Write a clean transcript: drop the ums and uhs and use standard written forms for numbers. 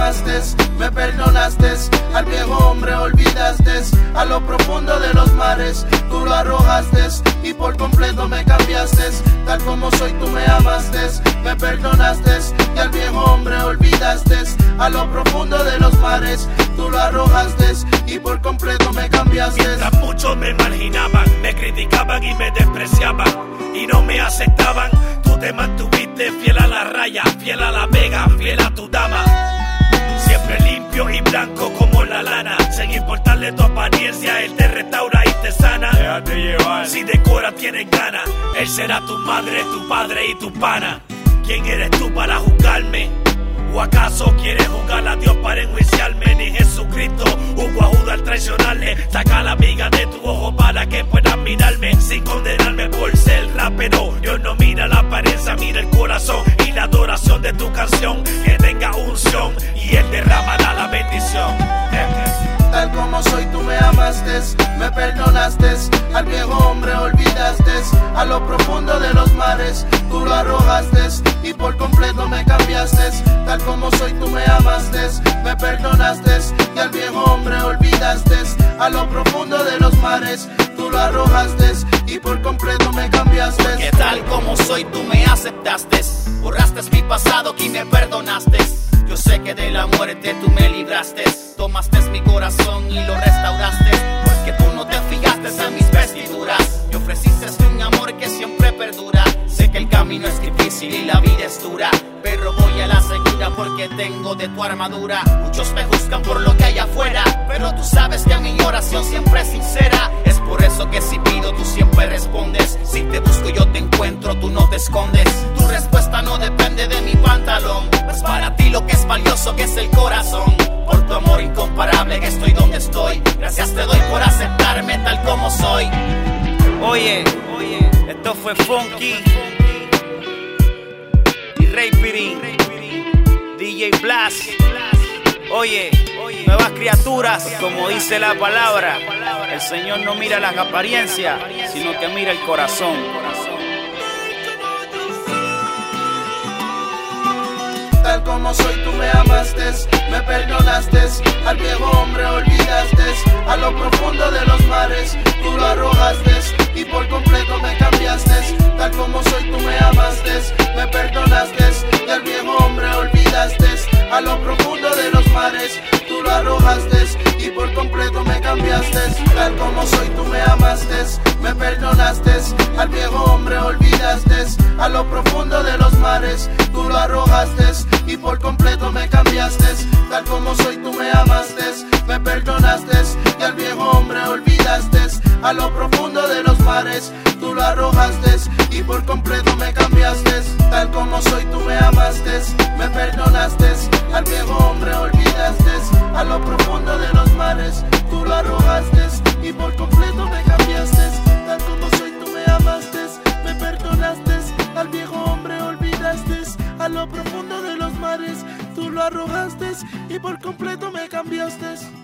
amaste, me perdonaste, al viejo hombre olvidaste, a lo profundo de los mares tú lo arrojaste y por completo me cambiaste. Tal como soy tú me amaste, me perdonaste y al viejo hombre olvidaste, a lo profundo de los mares tú lo arrojaste y por completo me cambiaste. Mientras muchos me marginaban, me criticaban y me despreciaban y no me aceptaban, tú te mantuviste fiel a la raya, fiel a la vega, fiel a tu dama. Siempre limpio y blanco como la lana, sin importarle tu apariencia, él te restaura y te sana. Déjate llevar. Si de cora tienes ganas, él será tu madre, tu padre y tu pana. ¿Quién eres tú para juzgarme? ¿O acaso quieres juzgar a Dios para enjuiciarme? Ni Jesucristo juzgó a Judas al traicionarle. Saca la viga de tu ojo para que puedas mirarme sin condenarme por ser rapero. Dios no mira la apariencia, mira el corazón y la adoración de tu canción. Que tenga unción y Él derramará la bendición. Tal como soy tú me amaste, me perdonaste, al viejo hombre olvidaste, a lo profundo de los mares tú lo arrojaste y por completo me cambiaste. Tal como soy tú me amaste, me perdonaste y al viejo hombre olvidaste, a lo profundo de los mares tú lo arrojaste y por completo me cambiaste. Que tal como soy tú me aceptaste, borraste mi pasado y me perdonaste. Yo sé que de la muerte tú me libraste, tomaste mi corazón y lo restauraste, porque tú no te fijaste en mis vestiduras y ofreciste un amor que siempre perdura. Sé que el camino es difícil y la vida es dura, pero voy a la segura porque tengo de tu armadura. Muchos me juzgan por lo que hay afuera, pero tú sabes que mi oración siempre es sincera. Es por eso que si pido tú siempre respondes, si te busco yo te encuentro, tú no te escondes. Tu respuesta no depende de mi pantalón, pues para ti lo que es valioso que es el corazón. Por tu amor incomparable que estoy donde estoy, gracias te doy por aceptarme tal como soy. Oye, esto fue Funky y Ray Pirín, DJ Blast. Oye, nuevas criaturas, como dice la palabra. El Señor no mira las apariencias, sino que mira el corazón. Tal como soy tú me amaste, me perdonaste, al viejo hombre olvidaste, a lo profundo de los mares tú lo arrojaste y por completo me cambiaste. Tal como soy tú me amaste, me perdonaste y al viejo hombre olvidaste, a lo profundo de los mares tú lo arrojaste y por completo me cambiaste. Tal como soy tú me amaste, me perdonaste, al viejo hombre olvidaste, a lo profundo de los mares tú lo arrojaste y por completo me cambiaste. Tal como soy tú me amaste, me perdonaste y al viejo hombre olvidaste, a lo profundo de los mares tú lo arrojaste y por completo me cambiaste. Tal como soy tú me amaste, me perdonaste, al viejo hombre olvidaste, a lo profundo de los mares tú lo arrojaste y por completo me cambiaste. Tal como soy tú me amaste, me perdonaste, al viejo hombre olvidaste, a lo profundo de los mares tú lo arrojaste y por completo me cambiaste.